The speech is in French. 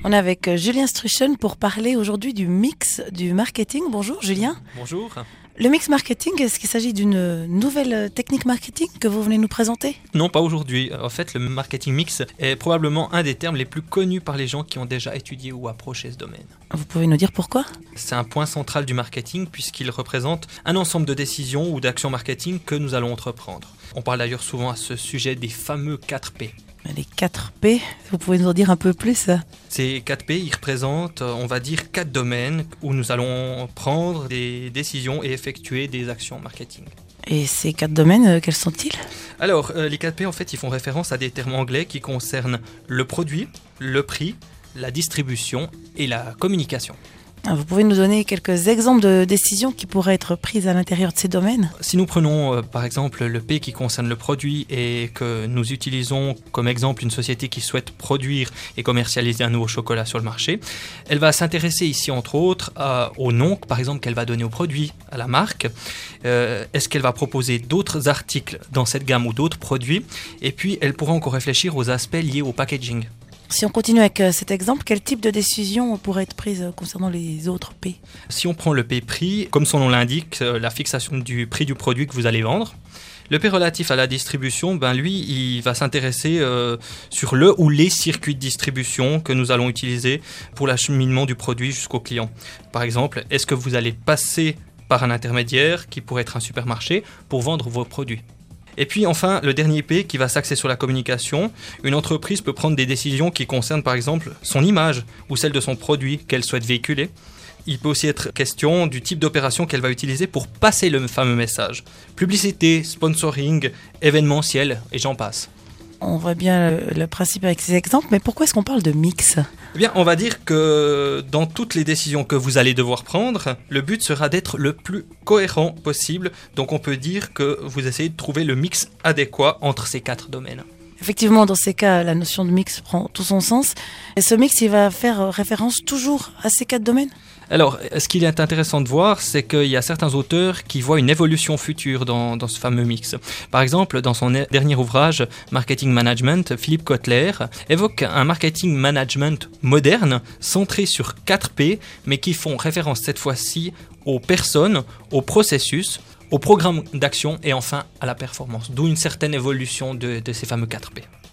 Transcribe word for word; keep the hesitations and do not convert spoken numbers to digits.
On est avec euh, Julien Struchen pour parler aujourd'hui du mix du marketing. Bonjour Julien. Bonjour. Le mix marketing, est-ce qu'il s'agit d'une nouvelle technique marketing que vous venez nous présenter ? Non, pas aujourd'hui. En fait, le marketing mix est probablement un des termes les plus connus par les gens qui ont déjà étudié ou approché ce domaine. Vous pouvez nous dire pourquoi ? C'est un point central du marketing puisqu'il représente un ensemble de décisions ou d'actions marketing que nous allons entreprendre. On parle d'ailleurs souvent à ce sujet des fameux quatre P. Les quatre P, vous pouvez nous en dire un peu plus ? Ces quatre P, ils représentent, on va dire, quatre domaines où nous allons prendre des décisions et effectuer des actions marketing. Et ces quatre domaines, quels sont-ils ? Alors, euh, les quatre P, en fait, ils font référence à des termes anglais qui concernent le produit, le prix, la distribution et la communication. Vous pouvez nous donner quelques exemples de décisions qui pourraient être prises à l'intérieur de ces domaines ? Si nous prenons euh, par exemple le P qui concerne le produit et que nous utilisons comme exemple une société qui souhaite produire et commercialiser un nouveau chocolat sur le marché, elle va s'intéresser ici entre autres euh, au nom par exemple qu'elle va donner au produit, à la marque. Euh, est-ce qu'elle va proposer d'autres articles dans cette gamme ou d'autres produits ? Et puis elle pourra encore réfléchir aux aspects liés au packaging. Si on continue avec cet exemple, quel type de décision pourrait être prise concernant les autres P ? Si on prend le P prix, comme son nom l'indique, la fixation du prix du produit que vous allez vendre. Le P relatif à la distribution, ben lui, il va s'intéresser euh, sur le ou les circuits de distribution que nous allons utiliser pour l'acheminement du produit jusqu'au client. Par exemple, est-ce que vous allez passer par un intermédiaire qui pourrait être un supermarché pour vendre vos produits ? Et puis enfin, le dernier P qui va s'axer sur la communication. Une entreprise peut prendre des décisions qui concernent par exemple son image ou celle de son produit qu'elle souhaite véhiculer. Il peut aussi être question du type d'opération qu'elle va utiliser pour passer le fameux message. Publicité, sponsoring, événementiel et j'en passe. On voit bien le, le principe avec ces exemples, mais pourquoi est-ce qu'on parle de mix ? Eh bien, on va dire que dans toutes les décisions que vous allez devoir prendre, le but sera d'être le plus cohérent possible. Donc on peut dire que vous essayez de trouver le mix adéquat entre ces quatre domaines. Effectivement, dans ces cas, la notion de mix prend tout son sens. Et ce mix, il va faire référence toujours à ces quatre domaines ? Alors, ce qu'il est intéressant de voir, c'est qu'il y a certains auteurs qui voient une évolution future dans, dans ce fameux mix. Par exemple, dans son dernier ouvrage, Marketing Management, Philippe Kotler évoque un marketing management moderne, centré sur quatre P, mais qui font référence cette fois-ci aux personnes, aux processus, au programme d'action et enfin à la performance. D'où une certaine évolution de, de ces fameux quatre P.